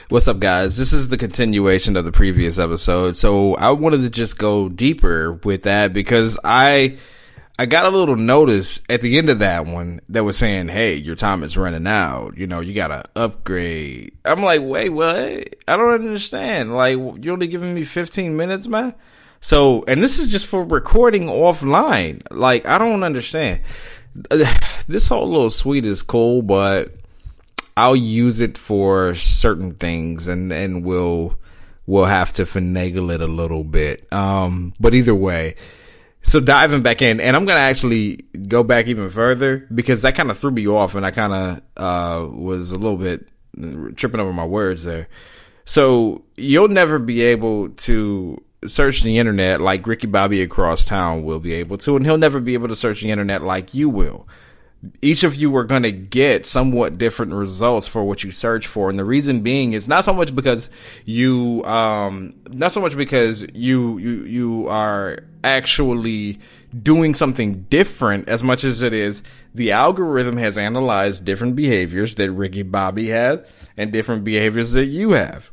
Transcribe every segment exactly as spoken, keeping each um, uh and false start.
What's up, guys? This is the continuation of the previous episode. So I wanted to just go deeper with that because I I got a little notice at the end of that one that was saying, hey, your time is running out. You know, you got to upgrade. I'm like, wait, what? I don't understand. Like, you're only giving me fifteen minutes, man? So, and this is just for recording offline. Like, I don't understand. This whole little suite is cool, but I'll use it for certain things, and and we'll we'll have to finagle it a little bit. Um, but either way, so diving back in, and I'm gonna actually go back even further because that kind of threw me off, and I kind of uh was a little bit tripping over my words there. So you'll never be able to search the internet like Ricky Bobby across town will be able to, and he'll never be able to search the internet like you will. Each of you are going to get somewhat different results for what you search for. And the reason being is not so much because you, um, not so much because you, you, you are actually doing something different as much as it is the algorithm has analyzed different behaviors that Ricky Bobby has and different behaviors that you have.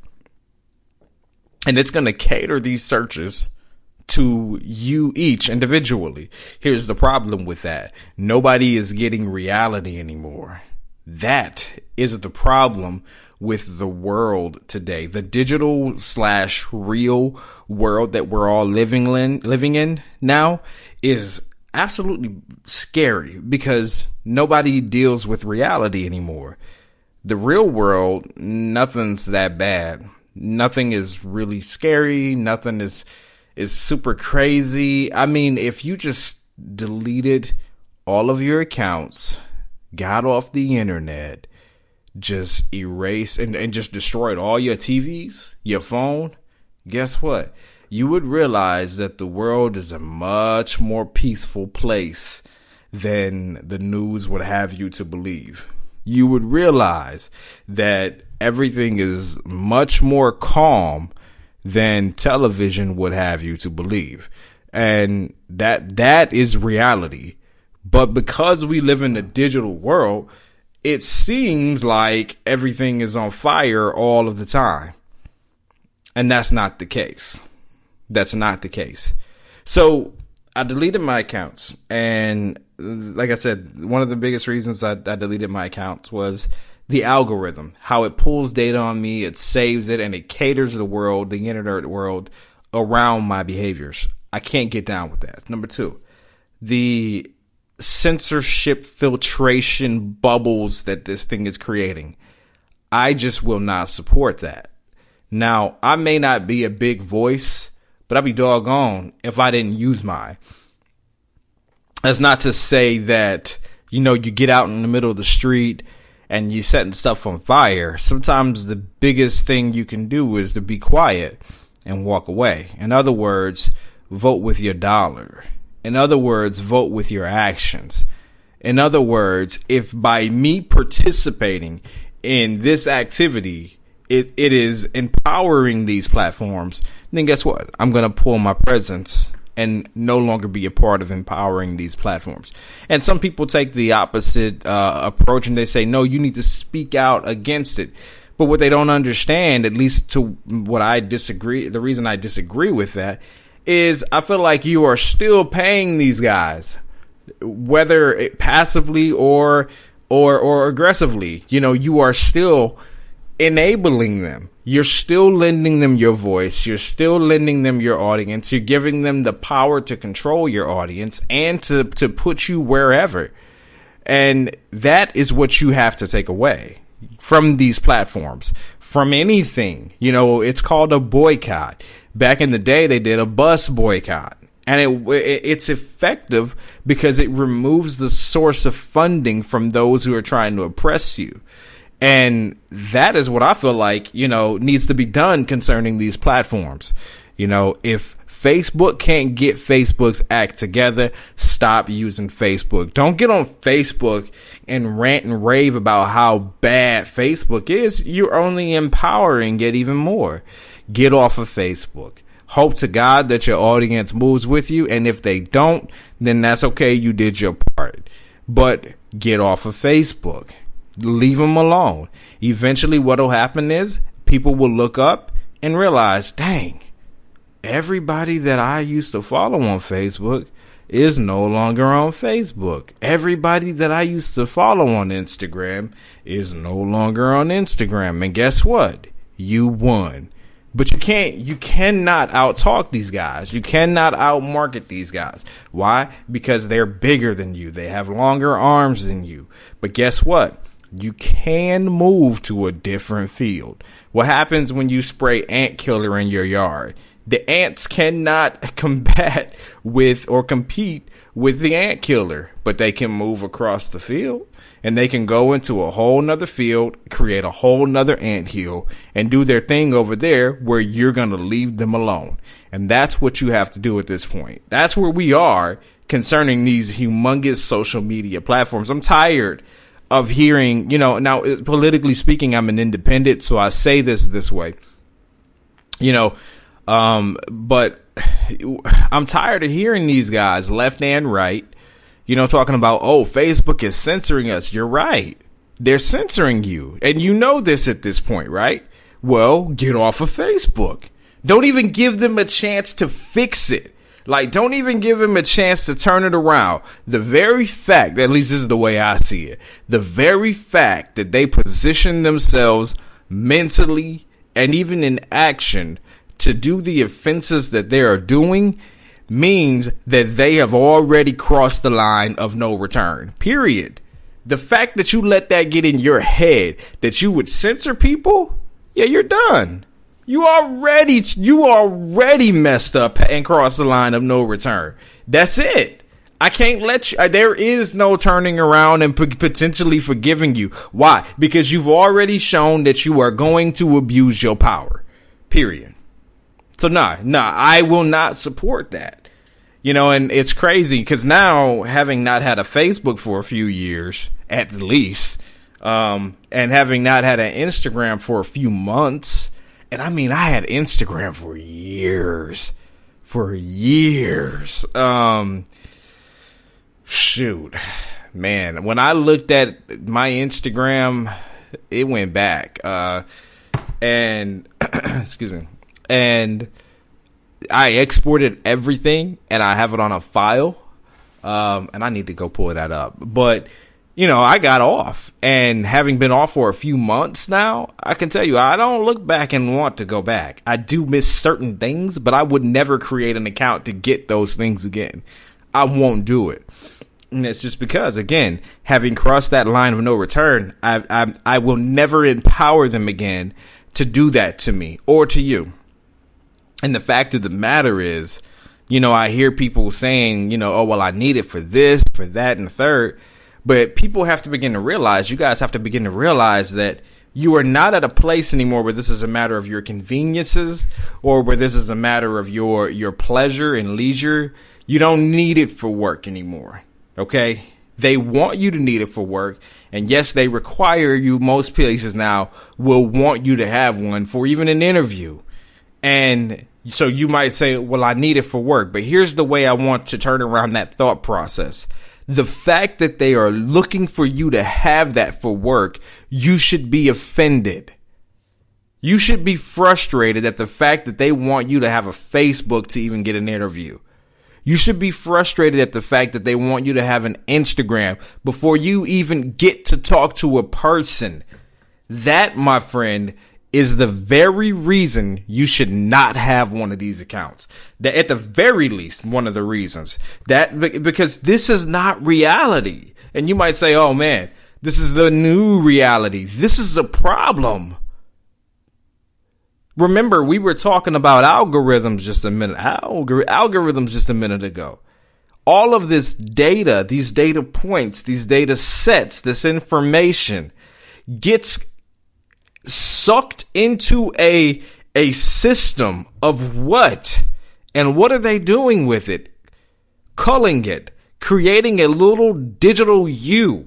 And it's going to cater these searches to you each individually. Here's the problem with that. Nobody is getting reality anymore. That is the problem with the world today. The digital slash real world that we're all living in, living in now is absolutely scary because nobody deals with reality anymore. The real world, nothing's that bad. Nothing is really scary. Nothing is is super crazy. I mean, if you just deleted all of your accounts, got off the internet, just erased and, and just destroyed all your T Vs, your phone, guess what? You would realize that the world is a much more peaceful place than the news would have you to believe. You would realize that everything is much more calm than television would have you to believe. And that that is reality. But because we live in a digital world, it seems like everything is on fire all of the time. And that's not the case. That's not the case. So I deleted my accounts. And like I said, one of the biggest reasons I, I deleted my accounts was the algorithm, how it pulls data on me, it saves it, and it caters the world, the internet world, around my behaviors. I can't get down with that. Number two, the censorship filtration bubbles that this thing is creating. I just will not support that. Now, I may not be a big voice, but I'd be doggone if I didn't use mine. That's not to say that, you know, you get out in the middle of the street and you setting stuff on fire. Sometimes the biggest thing you can do is to be quiet and walk away. In other words, vote with your dollar. In other words, vote with your actions. In other words, if by me participating in this activity, it, it is empowering these platforms, then guess what? I'm going to pull my presence and no longer be a part of empowering these platforms. And some people take the opposite uh, approach and they say, no, you need to speak out against it. But what they don't understand, at least to what I disagree, the reason I disagree with that is I feel like you are still paying these guys, whether it passively or, or, or aggressively. You know, you are still enabling them. You're still lending them your voice. You're still lending them your audience. You're giving them the power to control your audience and to, to put you wherever. And that is what you have to take away from these platforms, from anything. You know, it's called a boycott. Back in the day, they did a bus boycott. And it, it it's effective because it removes the source of funding from those who are trying to oppress you. And that is what I feel like, you know, needs to be done concerning these platforms. You know, if Facebook can't get Facebook's act together, stop using Facebook. Don't get on Facebook and rant and rave about how bad Facebook is. You're only empowering it even more. Get off of Facebook. Hope to God that your audience moves with you. And if they don't, then that's okay. You did your part. But get off of Facebook. Leave them alone. Eventually, what'll happen is people will look up and realize, dang, everybody that I used to follow on Facebook is no longer on Facebook. Everybody that I used to follow on Instagram is no longer on Instagram. And guess what? You won. But you can't, you cannot outtalk these guys. You cannot outmarket these guys. Why? Because they're bigger than you. They have longer arms than you. But guess what? You can move to a different field. What happens when you spray ant killer in your yard? The ants cannot combat with or compete with the ant killer, but they can move across the field and they can go into a whole nother field, create a whole nother ant hill and do their thing over there where you're going to leave them alone. And that's what you have to do at this point. That's where we are concerning these humongous social media platforms. I'm tired of hearing, you know, now politically speaking, I'm an independent, so I say this this way, you know, um, but I'm tired of hearing these guys left and right, you know, talking about, oh, Facebook is censoring us. You're right. They're censoring you. And you know this at this point, right? Well, get off of Facebook. Don't even give them a chance to fix it. Like, don't even give them a chance to turn it around. The very fact, at least this is the way I see it, the very fact that they position themselves mentally and even in action to do the offenses that they are doing means that they have already crossed the line of no return. Period. The fact that you let that get in your head that you would censor people, yeah, you're done. You already, you already messed up and crossed the line of no return. That's it. I can't let you, there is no turning around and p- potentially forgiving you. Why? Because you've already shown that you are going to abuse your power. Period. So nah, nah, I will not support that. You know, and it's crazy because now, having not had a Facebook for a few years, at least, um, and having not had an Instagram for a few months, and I mean, I had Instagram for years, for years. Um, shoot, man, when I looked at my Instagram, it went back, uh, and excuse me. And I exported everything and I have it on a file. Um, and I need to go pull that up. But, you know, I got off. And having been off for a few months now, I can tell you, I don't look back and want to go back. I do miss certain things, but I would never create an account to get those things again. I won't do it. And it's just because, again, having crossed that line of no return, I, I, I will never empower them again to do that to me or to you. And the fact of the matter is, you know, I hear people saying, you know, oh, well, I need it for this, for that, and the third. But people have to begin to realize, you guys have to begin to realize that you are not at a place anymore where this is a matter of your conveniences or where this is a matter of your your pleasure and leisure. You don't need it for work anymore. OK, they want you to need it for work. And yes, they require you. Most places now will want you to have one for even an interview. And so you might say, well, I need it for work. But here's the way I want to turn around that thought process. The fact that they are looking for you to have that for work, you should be offended. You should be frustrated at the fact that they want you to have a Facebook to even get an interview. You should be frustrated at the fact that they want you to have an Instagram before you even get to talk to a person. That, my friend, is the very reason you should not have one of these accounts. That at the very least, one of the reasons that because this is not reality. And you might say, oh man, this is the new reality. This is a problem. Remember, we were talking about algorithms just a minute, algor- algorithms just a minute ago. All of this data, these data points, these data sets, this information gets sucked into a a system of what? And what are they doing with it? Culling it, creating a little digital you.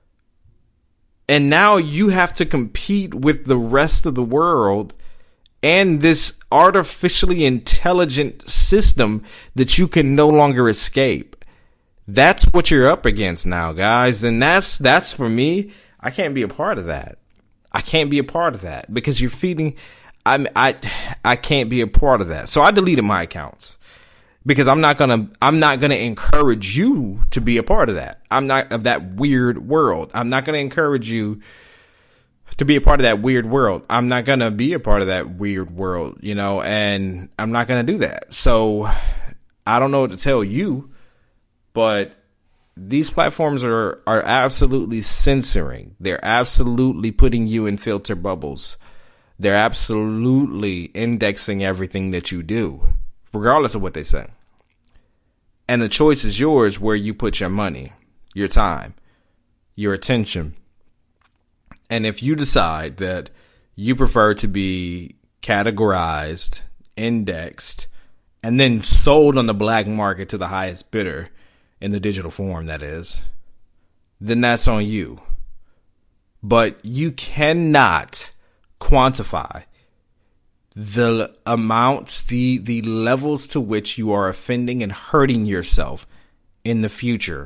And now you have to compete with the rest of the world and this artificially intelligent system that you can no longer escape. That's what you're up against now, guys. And that's that's for me. I can't be a part of that. I can't be a part of that because you're feeding. I'm, I, I can't be a part of that. So I deleted my accounts because I'm not going to, I'm not going to encourage you to be a part of that. I'm not of that weird world. I'm not going to encourage you to be a part of that weird world. I'm not going to be a part of that weird world, you know, and I'm not going to do that. So I don't know what to tell you, but these platforms are, are absolutely censoring. They're absolutely putting you in filter bubbles. They're absolutely indexing everything that you do, regardless of what they say. And the choice is yours where you put your money, your time, your attention. And if you decide that you prefer to be categorized, indexed, and then sold on the black market to the highest bidder, in the digital form, that is, then that's on you. But you cannot quantify the amounts, the the levels to which you are offending and hurting yourself in the future,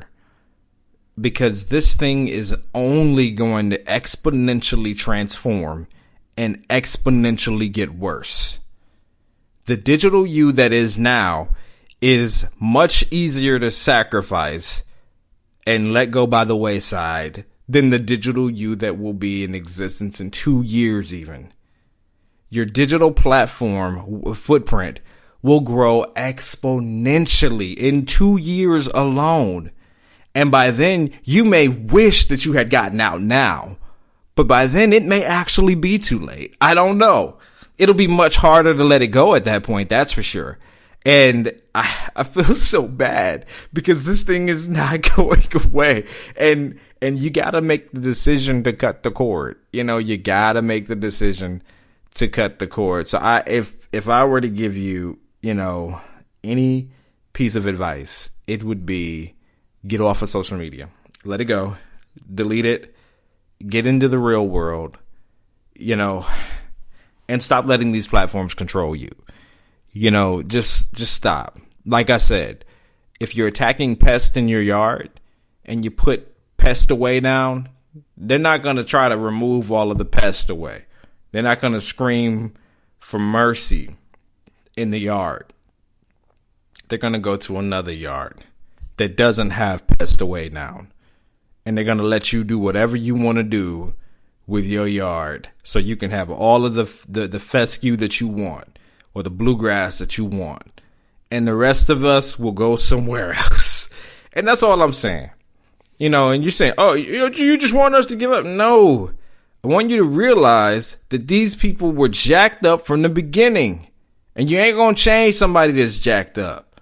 because this thing is only going to exponentially transform and exponentially get worse. The digital you that is now is much easier to sacrifice and let go by the wayside than the digital you that will be in existence in two years even. Your digital platform footprint will grow exponentially in two years alone. And by then, you may wish that you had gotten out now, but by then it may actually be too late. I don't know. It'll be much harder to let it go at that point, that's for sure. And I, I feel so bad because this thing is not going away. And, and you gotta make the decision to cut the cord. You know, you gotta make the decision to cut the cord. So I, if, if I were to give you, you know, any piece of advice, it would be get off of social media, let it go, delete it, get into the real world, you know, and stop letting these platforms control you. You know, just just stop. Like I said, if you're attacking pests in your yard and you put pest away down, they're not going to try to remove all of the pest away. They're not going to scream for mercy in the yard. They're going to go to another yard that doesn't have pest away down. And they're going to let you do whatever you want to do with your yard so you can have all of the the, the fescue that you want, or the bluegrass that you want. And the rest of us will go somewhere else. And that's all I'm saying. You know, and you're saying, oh, you, you just want us to give up? No. I want you to realize that these people were jacked up from the beginning. And you ain't going to change somebody that's jacked up.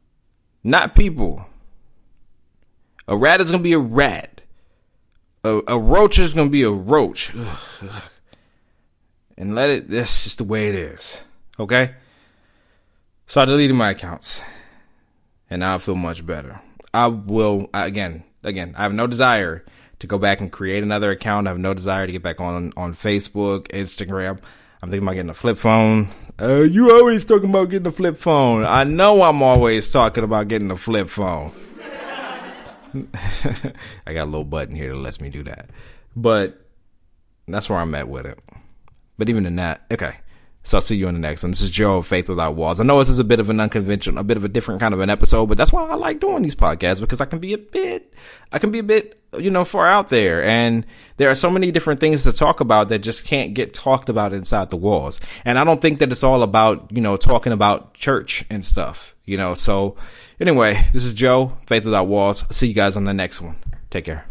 Not people. A rat is going to be a rat. A, a roach is going to be a roach. And let it, that's just the way it is. Okay? So I deleted my accounts. And now I feel much better. I will, again, again, I have no desire to go back and create another account. I have no desire to get back on, on Facebook, Instagram. I'm thinking about getting a flip phone. Uh, you always talking about getting a flip phone. I know I'm always talking about getting a flip phone. I got a little button here that lets me do that. But that's where I'm at with it. But even in that, okay. So I'll see you in the next one. This is Joe of Faith Without Walls. I know this is a bit of an unconventional, a bit of a different kind of an episode, but that's why I like doing these podcasts, because I can be a bit, I can be a bit, you know, far out there. And there are so many different things to talk about that just can't get talked about inside the walls. And I don't think that it's all about, you know, talking about church and stuff, you know. So anyway, this is Joe, Faith Without Walls. I'll see you guys on the next one. Take care.